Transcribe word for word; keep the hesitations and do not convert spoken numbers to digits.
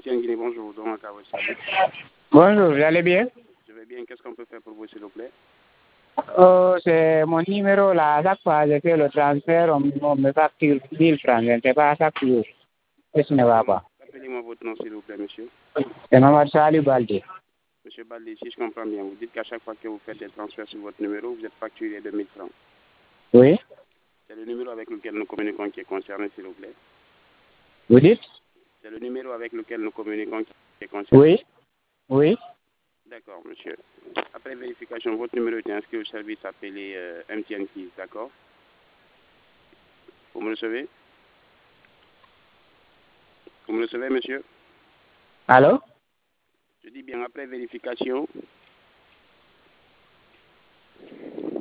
M T N Guinée, bonjour. Donc, à votre service. Bonjour, vous allez bien? Je vais bien. Qu'est-ce qu'on peut faire pour vous, s'il vous plaît? Oh, c'est mon numéro là. À chaque fois, je fais le transfert, on, on me facture mille francs. Je ne sais pas à chaque jour. Qu'est-ce qui ne va pas? Appelez-moi votre nom, s'il vous plaît, monsieur. C'est Mamadou Salih Balde. Monsieur Balde, si je comprends bien, vous dites qu'à chaque fois que vous faites des transferts sur votre numéro, vous êtes facturé de mille francs. Oui. C'est le numéro avec lequel nous communiquons qui est concerné, s'il vous plaît. Vous dites? C'est le numéro avec lequel nous communiquons qui est concerné. Oui. Oui. D'accord, monsieur. Après vérification, votre numéro est inscrit au service appelé euh, M T N Keys, d'accord? Vous me recevez? Vous me recevez, monsieur? Allô? Je dis bien, après vérification,